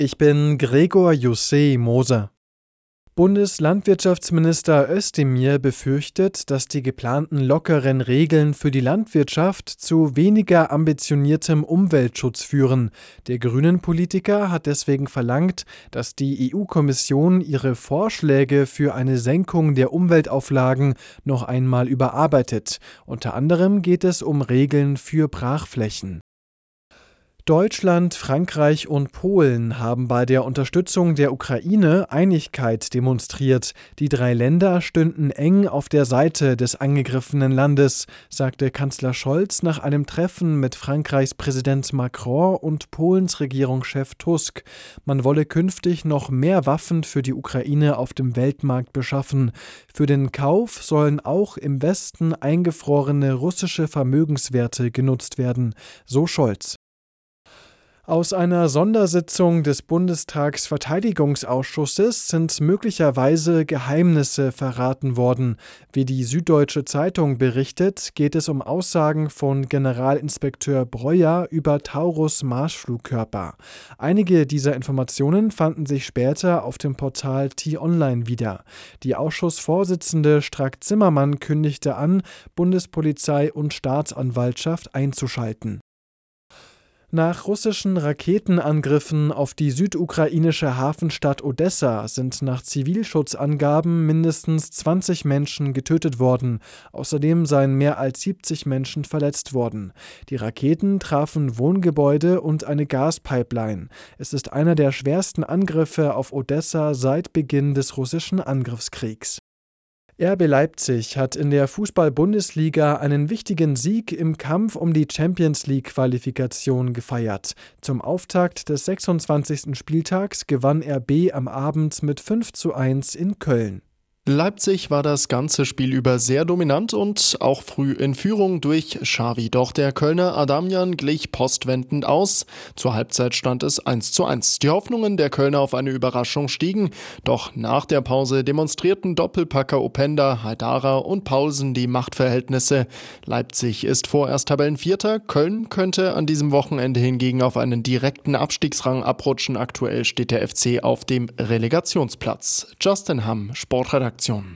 Ich bin Gregor Jussé Moser. Bundeslandwirtschaftsminister Özdemir befürchtet, dass die geplanten lockeren Regeln für die Landwirtschaft zu weniger ambitioniertem Umweltschutz führen. Der Grünen-Politiker hat deswegen verlangt, dass die EU-Kommission ihre Vorschläge für eine Senkung der Umweltauflagen noch einmal überarbeitet. Unter anderem geht es um Regeln für Brachflächen. Deutschland, Frankreich und Polen haben bei der Unterstützung der Ukraine Einigkeit demonstriert. Die drei Länder stünden eng auf der Seite des angegriffenen Landes, sagte Kanzler Scholz nach einem Treffen mit Frankreichs Präsident Macron und Polens Regierungschef Tusk. Man wolle künftig noch mehr Waffen für die Ukraine auf dem Weltmarkt beschaffen. Für den Kauf sollen auch im Westen eingefrorene russische Vermögenswerte genutzt werden, so Scholz. Aus einer Sondersitzung des Bundestagsverteidigungsausschusses sind möglicherweise Geheimnisse verraten worden. Wie die Süddeutsche Zeitung berichtet, geht es um Aussagen von Generalinspekteur Breuer über Taurus-Marschflugkörper. Einige dieser Informationen fanden sich später auf dem Portal T-Online wieder. Die Ausschussvorsitzende Strack-Zimmermann kündigte an, Bundespolizei und Staatsanwaltschaft einzuschalten. Nach russischen Raketenangriffen auf die südukrainische Hafenstadt Odessa sind nach Zivilschutzangaben mindestens 20 Menschen getötet worden. Außerdem seien mehr als 70 Menschen verletzt worden. Die Raketen trafen Wohngebäude und eine Gaspipeline. Es ist einer der schwersten Angriffe auf Odessa seit Beginn des russischen Angriffskriegs. RB Leipzig hat in der Fußball-Bundesliga einen wichtigen Sieg im Kampf um die Champions-League-Qualifikation gefeiert. Zum Auftakt des 26. Spieltags gewann RB am Abend mit 5:1 in Köln. Leipzig war das ganze Spiel über sehr dominant und auch früh in Führung durch Xavi. Doch der Kölner Adamjan glich postwendend aus. Zur Halbzeit stand es 1:1. Die Hoffnungen der Kölner auf eine Überraschung stiegen. Doch nach der Pause demonstrierten Doppelpacker Openda, Haidara und Paulsen die Machtverhältnisse. Leipzig ist vorerst Tabellenvierter. Köln könnte an diesem Wochenende hingegen auf einen direkten Abstiegsrang abrutschen. Aktuell steht der FC auf dem Relegationsplatz. Justin Hamm, Sportredaktion.